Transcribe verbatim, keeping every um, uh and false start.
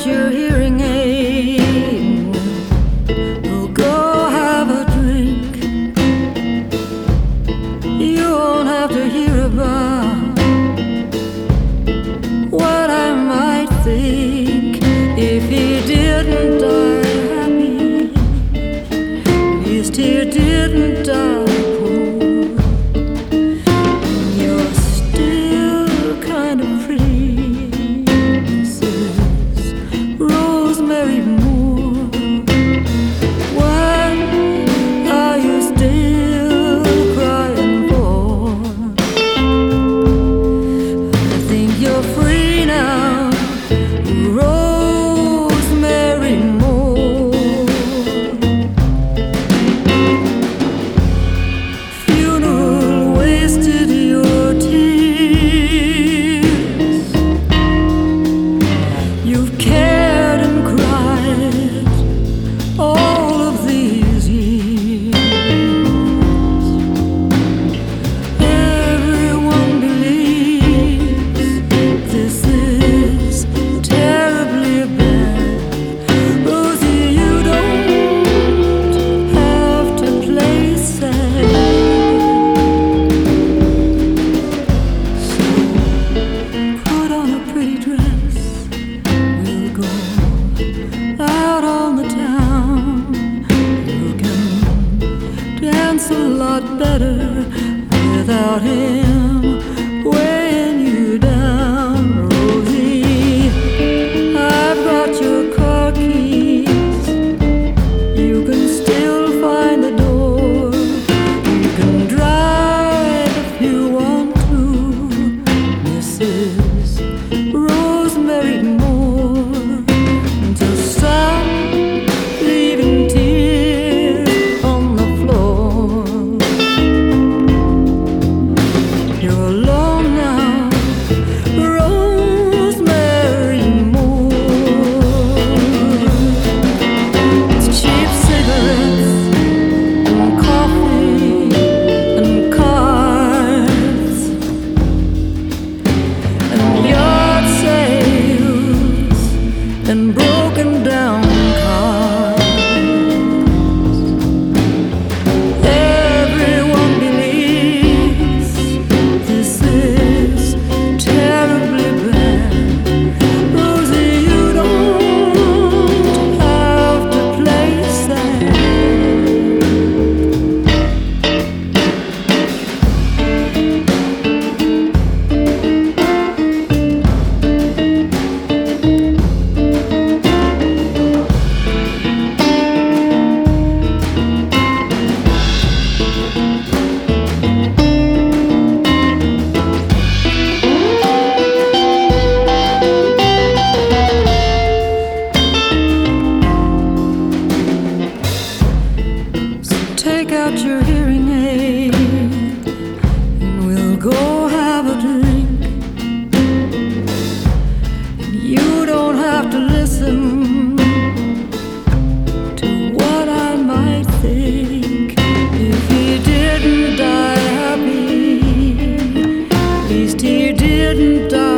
out your hearing aid. We'll go have a drink. You won't have to hear about what I might think if he didn't die happy. At least he didn't die. A lot better without him weighing you down, Rosie. I've got your car keys. You can still find the door. You can drive if you want to, Missus Rosemary Moore. So stop leaving tears on the floor. You're alone now, Rosemary Moore. It's cheap cigarettes and coffee and cards and yard sales and broken down cars. Everyone believes this is terribly bad. Rosie, you don't have to play sad. Take out your hearing aid and we'll go have a drink. And you don't have to listen to what I might think if he didn't die happy. At least he didn't die.